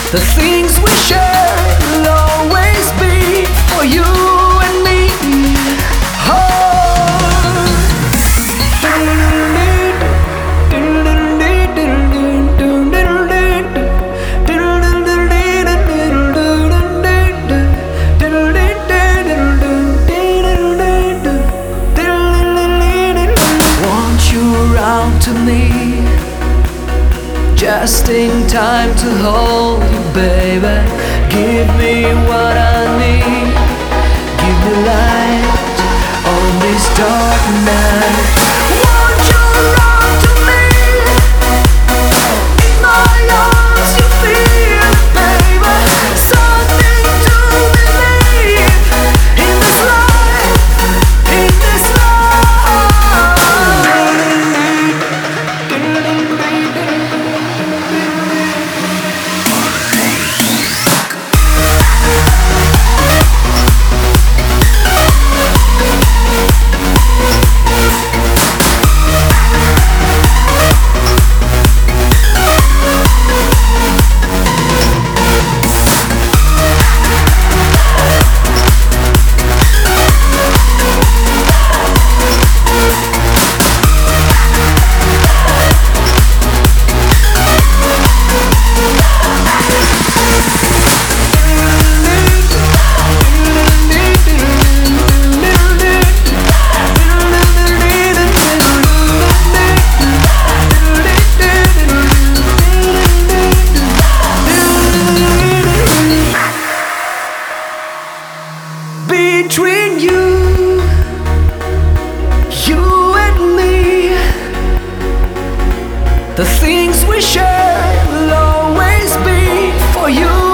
The things we share will always be for you and me. Want you around to me, just in time to hold you, baby. Give me what I need. Give me light on this dark night. Want you around to me. In my arms you feel, baby. Something to believe in this life, in this between you and me. The things we share will always be for you.